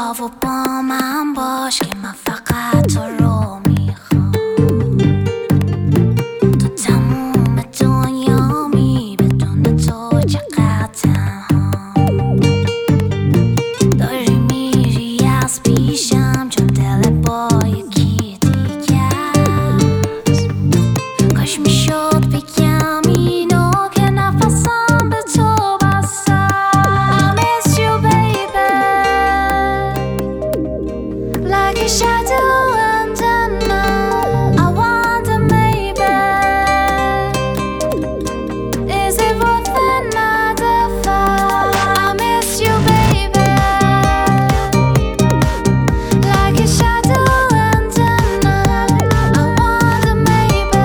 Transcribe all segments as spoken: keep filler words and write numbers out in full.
و با من باش که من فقط تو رو میخوام. تو تموم دنیامی بدون تو چقدر تنهام. داری میری از پیشم چون دل با یکی دیگه است. کاش میشد بگم اینو که نفسم به تو بسته. I miss you baby like a shadow and then I wonder maybe is it worth another fight. I miss you baby like a shadow and then I wonder maybe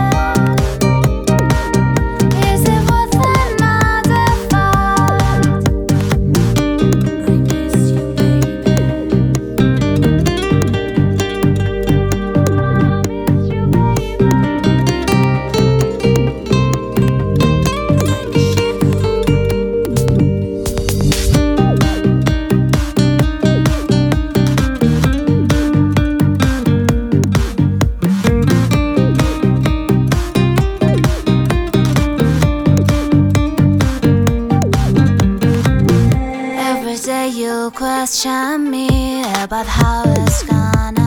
is it worth another fight. I miss you baby. Every day you question me about how it's gonna